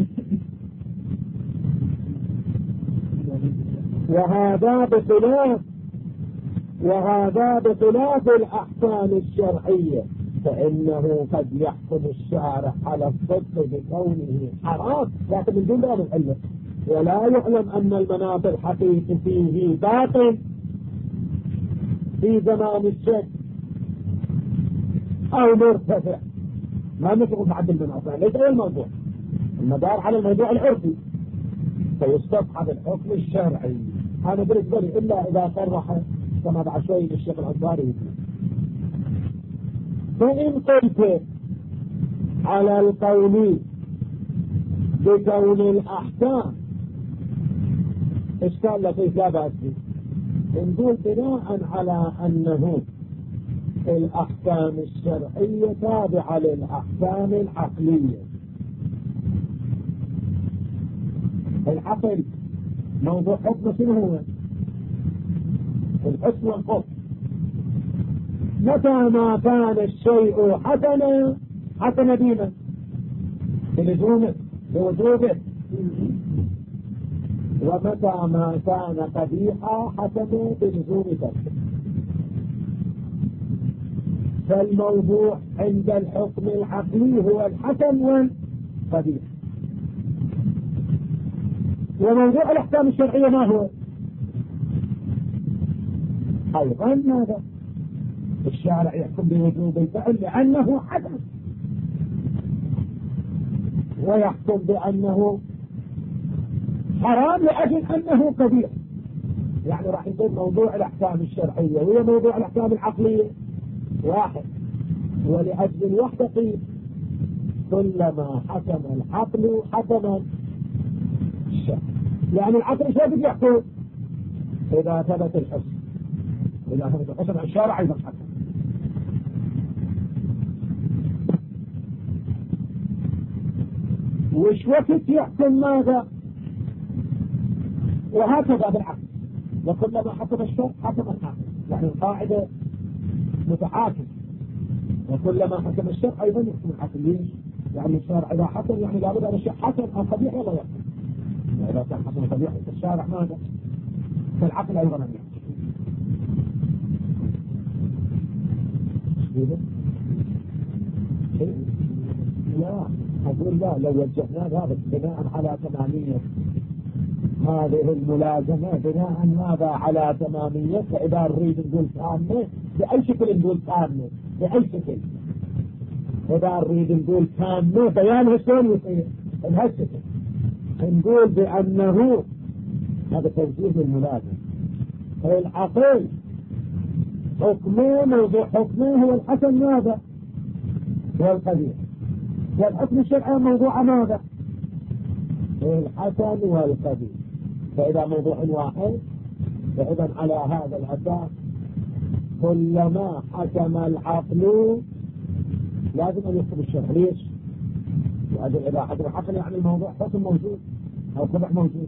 [SPEAKER 1] وهذا بخلاف وهذا بخلاف الأحكام الشرعية، فإنه قد يحكم الشارع على الصدق بكونه حرام لكن من دون باب العلة، ولا يعلم أن المناط الحقيقي فيه باطل في زمان الشك أو مرتفع. ما نشغل بعد المناط، ليس هو الموضوع، المدار على الموضوع العرفي فيستصحب الحكم الشرعي. أنا بالنسبة لي إلا إذا صرح كما بعد شوي للشيخ الأنصاري. فإن قلت على القول بكون الأحكام إشكال لطيف لا بأس به، نقول بناء على أنه الأحكام الشرعية تابعة للأحكام العقلية. العقل موضوع حكم شنو هو؟ الحكم والحكم. متى ما كان الشيء حسنا حسن دينا بلزومه بوجوبه، ومتى ما كان قبيحا حسن بلزوم تركه. فالموضوع عند الحكم العقلي هو الحسن والقبيح. وموضوع الأحكام الشرعية ما هو؟ أيضا ماذا؟ الشارع يحكم بوجوب الفعل لأنه حسن، ويحكم بأنه حرام لأجل أنه قبيح. يعني راح يكون موضوع الأحكام الشرعية وهي موضوع الأحكام العقلية واحد، ولأجل الوحدة قيل كلما حكم العقل حكم الشرع. يعني العقل شو بده يحكم؟ إذا ثبت الحسن، إذا ثبت الحسن الشارع أيضا حكم. وش وقت يحكم ماذا؟ وهكذا بالعقل، وكلما حكم الشرع حكم العقل. يعني القاعدة متحاكم، وكلما حكم الشرع أيضا يحكم العقل. ليش؟ يعني الشارع إذا حكم يعني لابد أن الشيء حسن أو قبيح ولا يحكم. إذا كان حسن قبيح في الشارع ماذا؟ فالعقل أيضا أن يحكم. لا أقول لا، لو وجهنا هذا بناء على تمامية هذه الملازمة، بناء ماذا على تمامية، فإذا نريد نقول تامة بأي شكل نقول تامة بأي شكل. إذا نريد نقول تامة بيانها شلون يصير؟ بهالشكل نقول بأنه هذا توجيه الملازم العقل حكمه موضوع حكمه هو الحسن ماذا؟ هو القبيح. والحكم الشرعي موضوع ماذا؟ الحسن والقبيح. فإذا موضوع واحد فإذا على هذا الأساس كلما حكم العقل لازم أن يكتب الشرع. ليش؟ لأجل إذا حكم العقل يعني الموضوع حكم موجود أو قبح موجود.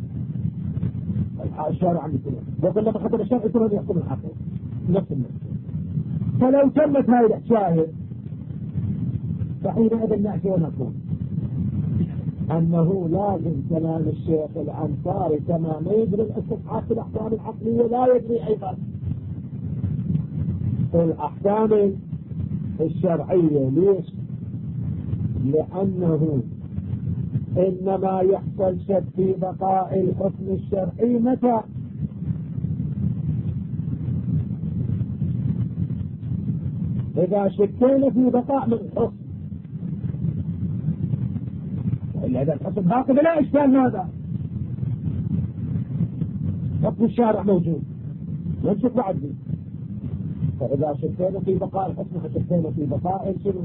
[SPEAKER 1] الشارع عم يكون وكلما حكم الشرع يكون يحكم العقل نفس النفس. فلو تمت هذه الحكاية فحينئذ نأتي ونقول أنه لازم كلام الشيخ الأنصاري كما ما يدري الاستصحاب في الأحكام العقلية لا يدري أيضا في الأحكام الشرعية. ليش؟ لأنه إنما يحصل شك في بقاء الحكم الشرعي متى؟ إذا شكينا في بقاء من الحكم إلا إذا الحكم باقي بلا إشكال ماذا؟ حكم الشارع موجود ونشك بعد دي. فإذا شكينا في بقاء الحكم شكينا في بقاء شنو؟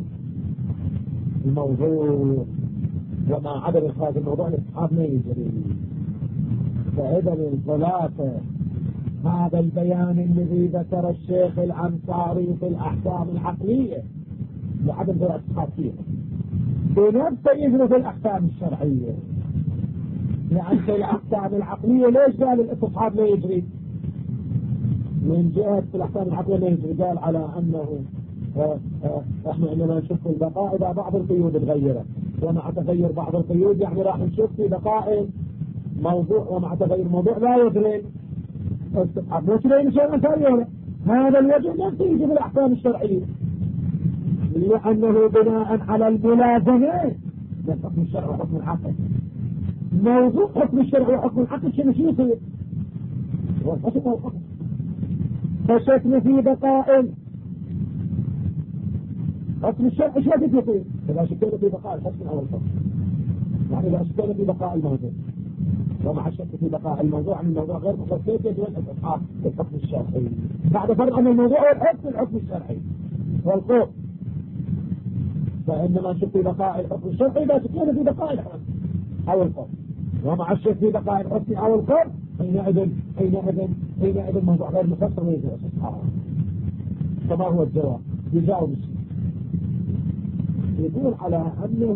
[SPEAKER 1] الموضوع. وما عدم إخراج الموضوع الاستصحاب ما يجري. فإذا الخلاصة هذا البيان الذي ذكر الشيخ الأنصاري في الأحكام العقلية لعدم ذرع الاستصحاب فيها بنفسه يجري في الأحكام الشرعية. لأن في الأحكام العقلية ليش قال الاستصحاب ما يجري؟ من جهة في الأحكام العقلية ما يجري قال على أنه اه اه احنا اننا نشوف البقاء اذا بعض القيود تغيرت، ومع تغير بعض القيود يعني راح نشوف في بقاء موضوع، ومع تغير موضوع لا يدري استصحاب. مش لين شيء مثالي هذا الوجه نفسه يجي في الأحكام الشرعية لأنه بناء على الملازمة من حكم الشرع وحكم العقل. موضوع حكم الشرع وحكم العقل شنو شو يصير؟ هو الحكم والحكم. فشكل في بقاء حكم الشرع ايش وقت يصير؟ إذا شكينا في بقاء الحكم أو الحكم، يعني إذا شكينا في بقاء الموضوع ومع الشك في بقاء الموضوع عن الموضوع غير مخصص يجوز الاستصحاب في الحكم الشرعي بعد فرض أن الموضوع هو الحكم الحكم الشرعي والقول. فإنما نشك في بقاء الحكم الشرعي إذا شكينا في بقاء الحكم أو القول، ومع الشك في بقاء الحكم أو القول حينئذ حينئذ حينئذ الموضوع غير مخصص ويجوز الاستصحاب. فما هو الجواب؟ يجاوب الشيء يقول على أنه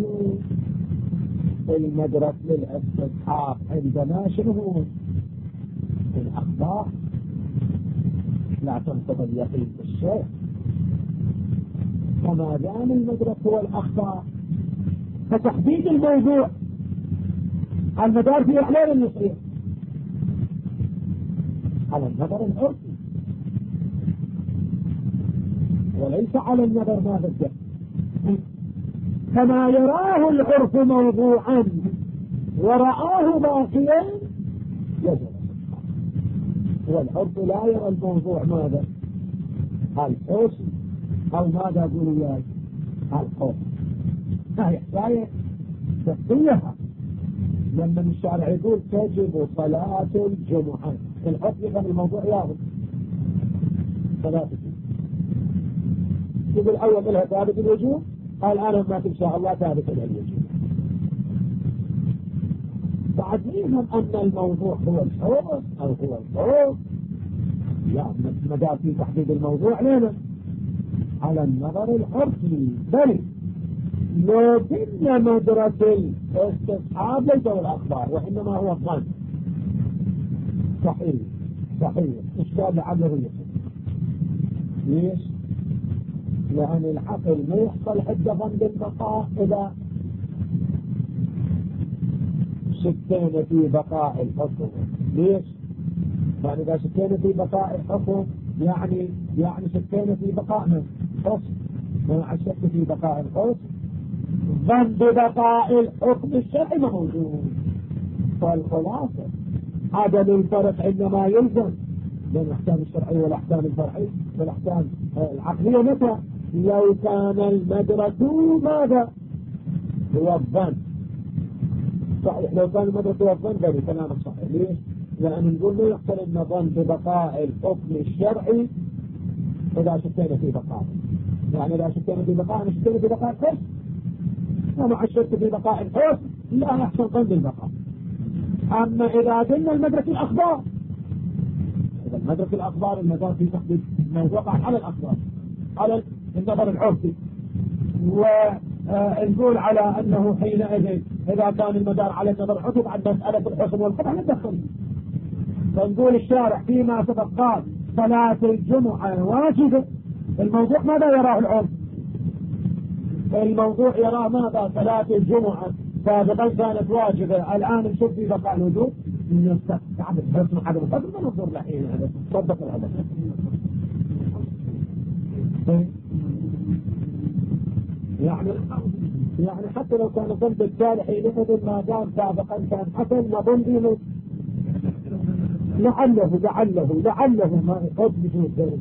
[SPEAKER 1] المدرك للاستصحاب عندنا شنو؟ الأخبار لا تنقض اليقين بالشيء. فما دام المدرك هو الأخبار فتحديد الموضوع على المدار في إعلان النصير على النظر العرفي وليس على النظر ما بدأ. كما يراه العرف موضوعا ورآه باقيا يجب. والعرف لا يرى الموضوع ماذا؟ الحسن أو ماذا أقول إياه؟ الحب. هاي حكاية تقيها لما الشارع يقول تجب صلاة الجمعة الحب يفهم الموضوع ياخذ صلاة الجمعة. يقول أول لها ثابت الوجوب قال أنا ما إن شاء الله ثابت لها الوجوب. بعد يفهم أن الموضوع هو الحب أو هو الحب لا ما دام في تحديد الموضوع لنا على النظر العرفي. بل لكن مدرك الاستصحاب ليس هو الأخبار وإنما هو الظن. صحيح صحيح إشكال لعله يصير. ليش؟ لأن العقل ما يحصل حتى ظن بالبقاء إذا شكينا في بقاء الحكم. ليش؟ يعني إذا شكينا في بقاء الحكم يعني يعني شكينا في بقاء من حكم، مع الشك في بقاء الحكم ظن ببقاء الحكم الشرعي موجود. فالخلاصة عدم الفرق عندما يلزم بين الأحكام الشرعية والأحكام الفرعية والأحكام العقلية متى؟ لو كان المدرك ماذا؟ هو الظن. صحيح لو كان المدرك هو الظن فهذا كلام صحيح. ليش؟ لأن نقول له يحصل النظام ببقاء الحكم الشرعي إذا شكينا في بقاء، يعني إذا شكينا في بقاء نشكينا في بقاء الحكم، ومع الشك في بقاء الحكم لا يحصل ظن بالبقاء. أما إذا قلنا المدرك الأخبار، إذا المدرك الأخبار المدار في تحديد موضوع على الأخبار على النظر العرفي، ونقول على أنه حينئذ إذا كان المدار على النظر العرفي عن مسألة الحكم والقطع ندخل. فنقول الشارع فيما سبق قال صلاة الجمعة واجبة، الموضوع ماذا يراه العرف؟ الموضوع يراه ماذا؟ صلاة الجمعة سابقا كانت واجبة، الآن نشوف في بقاء الوجوب نستعد الحسن حاجة مقدر ما ننظر لحين هذا صدق الهدف. يعني يعني حتى لو كان ضمن التالي حينئذ ما دام سابقا كان حسن نظن به لعله لعله لعله ما يحب بجوده.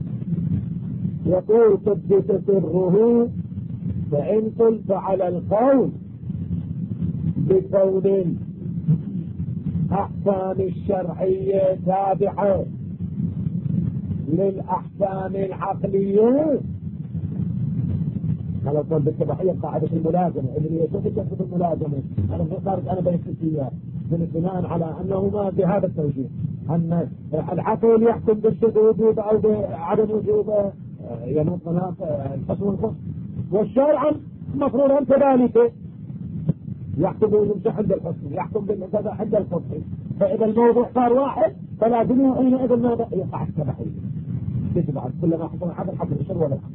[SPEAKER 1] يقول قدس سره فإن قلت على القول بكون الأحكام الشرعية تابعة للأحكام العقلية، على طول بالتبعية قاعدة الملازمة اللي يشوف تثبت الملازمة أنا بخارج أنا بيكتب فيها بناء على أنه ما بهذا التوجيه أن العقل يحكم بالوجوب أو بعدم وجوب ينوط مناط الحسن والخصم، والشرع مفروض أن كذلك يحكم بالمسح عند الحسن يحكم بالكذا عند الخصم. فإذا الموضوع صار واحد فلازم حينئذ ماذا يقع التبعية تتبع كلما حصل حد الحد الشر ولا الحد.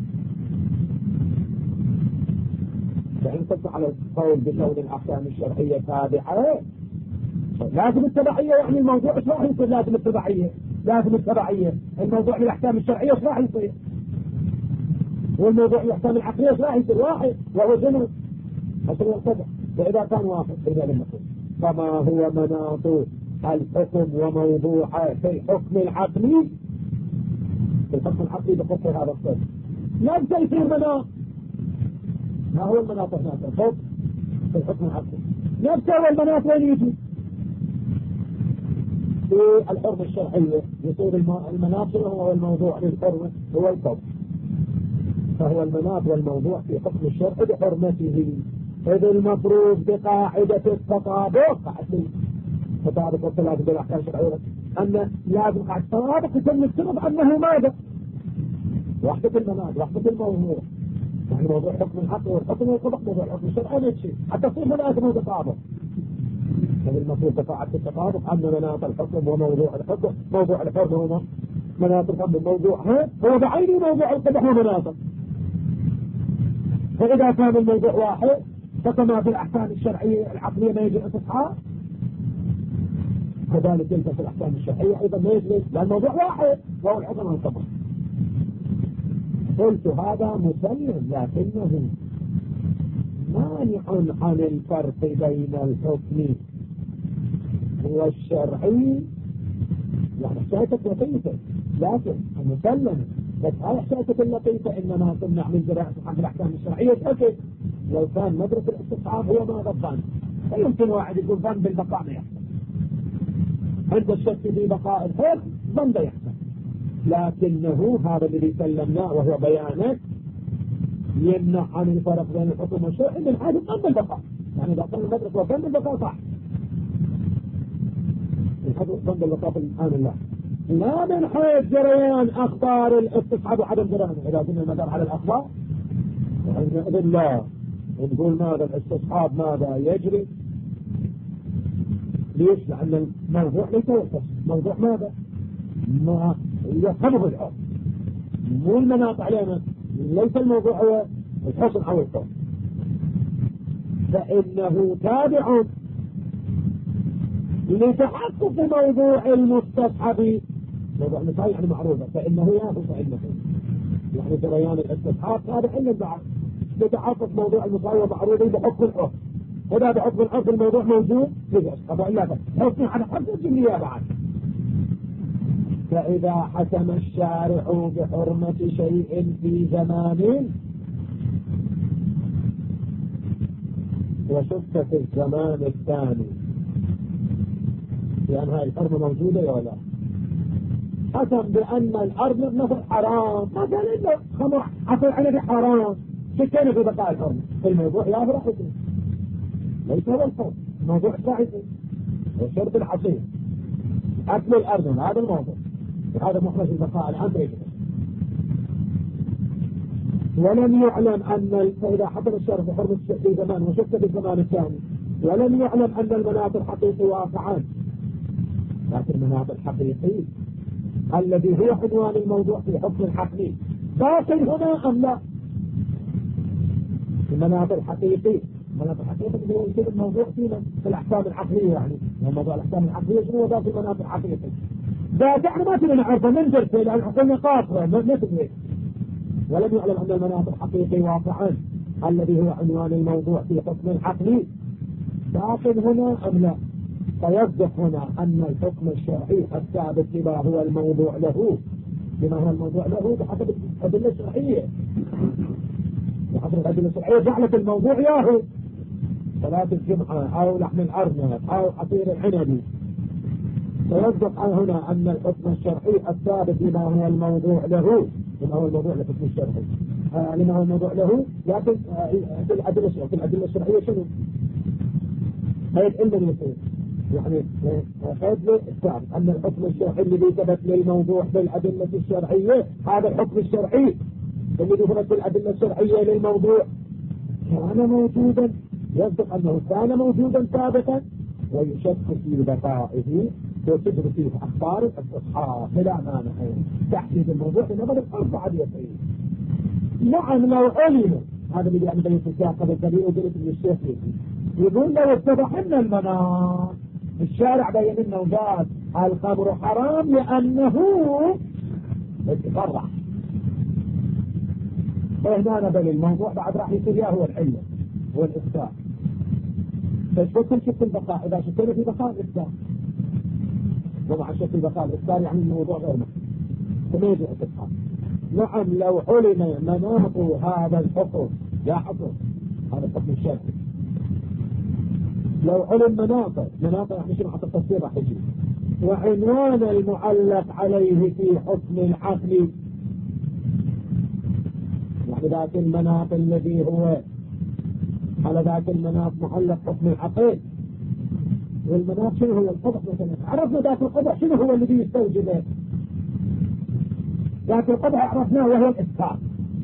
[SPEAKER 1] فإن قلت على القول بكون الأحكام الشرعية تابعة لازم التبعية، يعني الموضوع ايش راح يصير؟ لازم التبعية لازم التبعية الموضوع للأحكام الشرعية ايش راح يصير؟ والموضوع للأحكام العقلية ايش راح يصير؟ واحد وهو جنس عشان يرتبع. فإذا كان واحد إذا لم يكن فما هو مناط الحكم وموضوعه في الحكم العقلي في الحكم العقلي بخصوص هذا الصف نفسه يصير مناط. ما هو المناط هناك الحكم في الحكم العقلي نفسه هو المناط وين يجي؟ في الحرمة الشرعية يصير المناط هو الموضوع للحرمة هو الحكم، فهو المناط والموضوع في حكم الشرع بحرمته. إذ المفروض بقاعدة التطابق قاعدة التطابق والتلازم بالأحكام الشرعية أن لازم قاعدة التطابق يتم السبب أنه ماذا؟ وحدة المناط وحدة الموضوع، يعني موضوع حكم الحق والحكم والطبق موضوع حكم الشرع أي شيء حتى تصير مناسب وتطابق. إذ المفروض بقاعدة التطابق أن مناط الحكم وموضوع الحكم موضوع الحكم هو مناط الحكم موضوعها هو بعينه موضوع الطبق ومناطه. فإذا كان الموضوع واحد فكما في الأحكام الشرعية العقلية ما يجب استصحاب كذلك انت في الأحكام الشرعية أيضا ما يجب، لأن الموضوع واحد وهو الحكم والطبق. قلت هذا مسلم لكنه مانع عن الفرق بين الحكم والشرعي، يعني حكايتك لطيفة لكن مسلم بس هاي حكايتك اللطيفة إنما تمنع من جراءة حق الأحكام الشرعية تأكد. لو كان مدرسة الاستصحاب هو ما ضبان فيمكن واحد يقول ظن بالبقاء ما يحصل، عند الشك في بقاء الخير ظن يحصل، لكنه هذا الذي سلمناه وهو بيانه يمنع عن الفرق بين الحكم والشرع من حيث ظن بالبقاء. يعني إذا كان المدرسة وظن بالبقاء صح من حيث ظن بالبقاء في الآن الله، لا من حيث جريان أخبار الاستصحاب وعدم جريانه. إذا كنا المدار على الأخبار فإذن لا نقول ماذا الاستصحاب ماذا يجري. ليش؟ لأن الموضوع ليس يخص موضوع ماذا ما يفهمه الحكم مو المناط علينا، ليس الموضوع هو الحسن أو الحكم، فإنه تابع لتحقق موضوع المستصحب. موضوع المسائل يعني معروفة فإنه يأخذ علمه، يعني جريان الاستصحاب هذا علم بعد لتحقق موضوع المساواه معروض بحكم الحكم، وده بحكم الحكم الموضوع موجود ليش طبعا لا بس حكم على حكم الجملية بعد. فإذا حكم الشارع بحرمة شيء في زمان وشك في الزمان الثاني لأن هاي الحرمة موجودة ولا قسم بأن الأرض مثل حرام ما قال إلا خمر عصر عنب حرام شكينا في بقاء الحرمة الموضوع يا أبرا ليس هو الحرم الموضوع صحيح وشرب الحصير أكل الأرض هذا الموضوع وهذا مخرج البقاء الأمر. ولم يعلم أن فإذا حصل الشرف وحرم في زمان وشك في الزمان الثاني ولم يعلم أن المناط الحقيقي واقعان لكن المناط الحقيقي الذي هو عنوان الموضوع في حكم الحقيقي باطل هنا أم لا؟ المناط الحقيقي المناط الحقيقي هو يصير الموضوع فينا في الأحكام العقلية يعني موضوع الأحكام العقلية شنو ذات المناط الحقيقي ذات يعني ما فينا نعرفه من درسه لأن عقلنا قاصرة ما تدري. ولم يعلم أن المناط الحقيقي واقعا الذي هو عنوان الموضوع في حكم العقلي باطل هنا أم لا؟ فيصدق هنا أن الحكم الشرعي الثابت بما هو الموضوع له بما هو الموضوع له بحسب الأدلة الشرعية بحسب الأدلة الشرعية جعلت الموضوع ياهو صلاة الجمعة أو لحم الأرنب أو عصير العنب. فيصدق هنا أن الحكم الشرعي الثابت بما هو الموضوع له بما هو الموضوع للحكم الشرعي آه لما هو الموضوع له لكن آه في الأدلة في الأدلة الشرعية شنو؟ قيد علم يصير يعني قيد للثابت أن الحكم الشرعي الذي ثبت للموضوع بالأدلة الشرعية هذا الحكم الشرعي الذي ثبت بالأدلة الشرعية للموضوع كان موجودا يصدق أنه كان موجودا سابقا ويشك في بقائه وتدرك فيه أخبار الأصحاب بلا مانع تحديد الموضوع بنظر الأربعة يصير. نعم لو علم هذا اللي يعني بين السياق قبل قليل وقلت من الشيخ يقول لو اتضح لنا المناط الشارع بين لنا وقال الخمر حرام لأنه اتفرح فهنا نبل الموضوع بعد راح يصير هو العلة هو الإثبات. فشكل شكل البقاء إذا شكل في بقاء الإثبات ومع شكل بقاء الإثبات يعني الموضوع غير مكتوب فما يجب الإثبات. نعم لو علم مناط هذا الحكم لا حكم هذا الحكم الشرعي لو علم مناطق مناطق يعني شنو حتى التصوير راح يجي وعنوان المعلق عليه في حكم العقل يعني ذاك المناط الذي هو على ذاك المناط معلق حكم العقل والمناط شنو هو القبح مثلا عرفنا ذاك القبح شنو هو الذي يستوجبه ذاك القبح عرفناه وهو الإسكار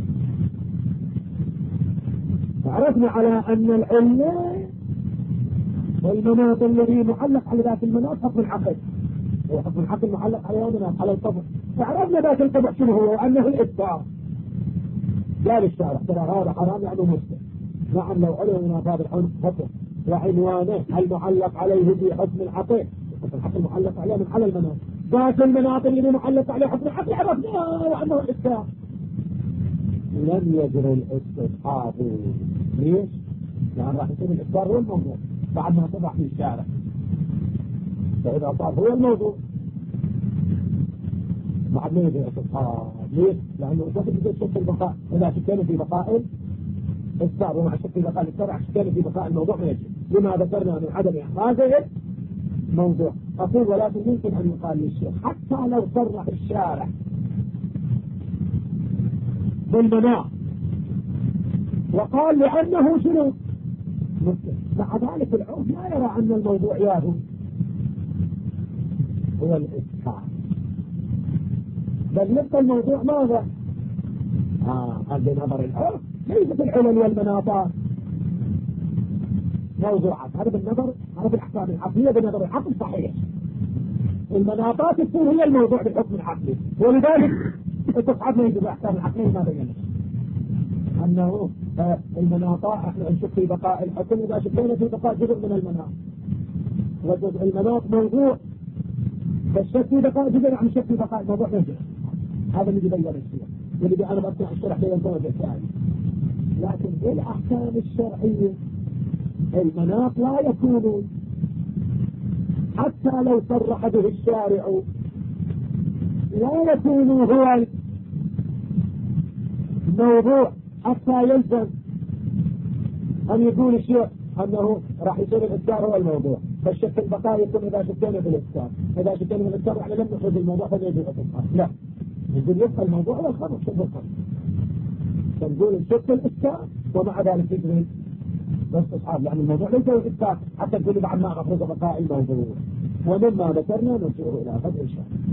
[SPEAKER 1] عرفنا على أن العلة والمناط الذي معلق على ذات المناط حكم العقل هو حكم العقل معلق على مناط على القبح فعرفنا ذات القبح شنو هو وأنه الإسكار لا للشارع ترى هذا حرام يعني مسلم. نعم لو علم مناط هذا الحكم وعنوانه المعلق عليه في حكم العقل حكم العقل معلق عليه من على المناط ذات المناط الذي معلق عليه حكم العقل عرفناه وأنه الإسكار لم يجري الاستصحاب ليش؟ لأن راح يكون الإسكار هو الموضوع بعد ما طبع في الشارع فإذا صار هو الموضوع بعد ما يجري الاستصحاب ليش؟ لأنه إذا بدأ شك البقاء إذا شكينا في بقاء الإسكار ومع شك في بقاء الإسكار شكينا في بقاء الموضوع ما يجري لما ذكرنا من عدم إحرازه موضوع. أقول ولكن ممكن أن يقال للشيخ حتى لو صرح الشارع بالمناط وقال لأنه شنو مع ذلك العرف لا يرى أن الموضوع ياهو هو الإسكار بل يبقى الموضوع ماذا آه هذا نظر العرف ليست العلل والمناطات موضوعات هذا بالنظر هذا بالأحكام العقلية بنظر العقل صحيح المناطات تكون هي الموضوع بالحكم العقلي ولذلك التصعب ما يجب الأحكام العقلية ما بينه أنه المناطات احنا نشك في بقاء الحكم إذا شكينا في بقاء جزء من المناط وجزء المناط موضوع فالشك في بقاء جزء عن الشك في بقاء الموضوع يجب هذا اللي يبين الشيء واللي أنا بطلع الشرح بين درجة الثاني. لكن بالأحكام الشرعية المناط لا يكون حتى لو صرح به الشارع لا يكون هو الموضوع حتى يلزم أن يقول الشيء أنه راح يصير الإسكار هو الموضوع فالشك في البقاء يكون إذا شكينا في الإسكار، إذا شكينا في الإسكار يعني لم نخرج الموضوع فليجب الإسكار. لا، يقول يبقى الموضوع والخمر شك الخمر. فنقول الشك في الإسكار ومع ذلك يجري الاستصحاب، يعني الموضوع ليس الإسكار حتى تقول بعد ما أخرج بقاء الموضوع. ومما ذكرنا نرجع إلى قدر إن شاء الله.